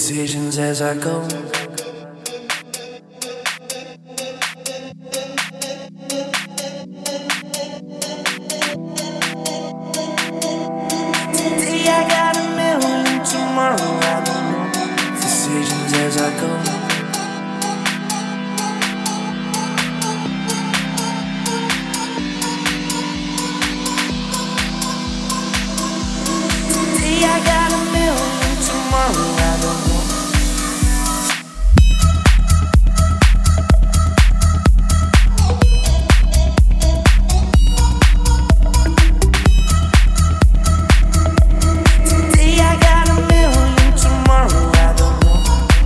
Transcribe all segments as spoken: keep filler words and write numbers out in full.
decisions as I go. Today I got a million, tomorrow I don't know. Decisions as I go. Today I got a million, tomorrow I don't know. Today I got a million, tomorrow I don't know.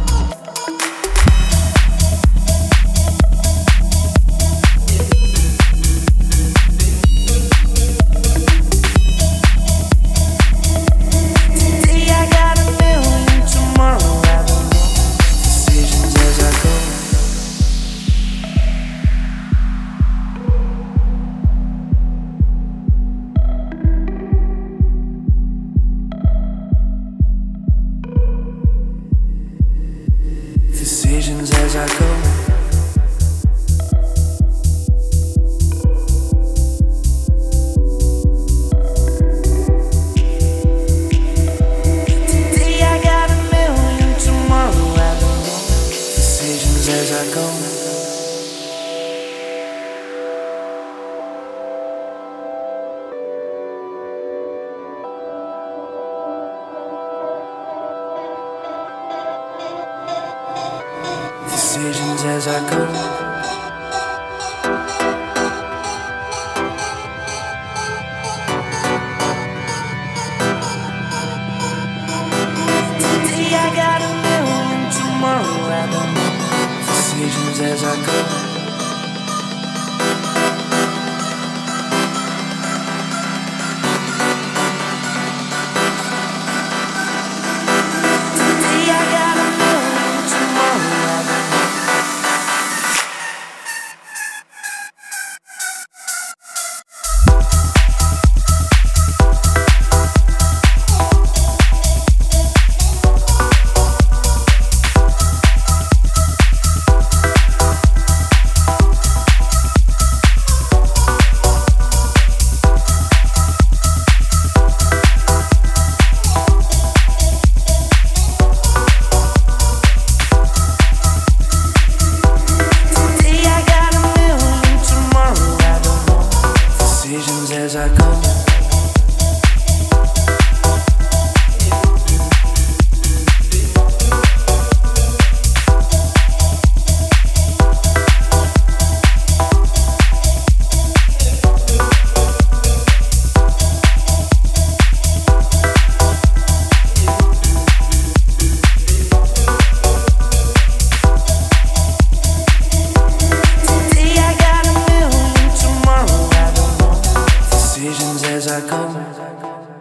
Today I got a million, tomorrow I don't know. Decisions as I go. Decisions as I go. Today I got a million, tomorrow I don't know. Decisions as I go. Decisions as I go. Today I got a million, tomorrow I don't know. Decisions as I go. Today I got a million, tomorrow I don't know. Today I got a million, tomorrow I don't know. Decisions as I go. Today I got a million, tomorrow I don't know. Decisions as I go.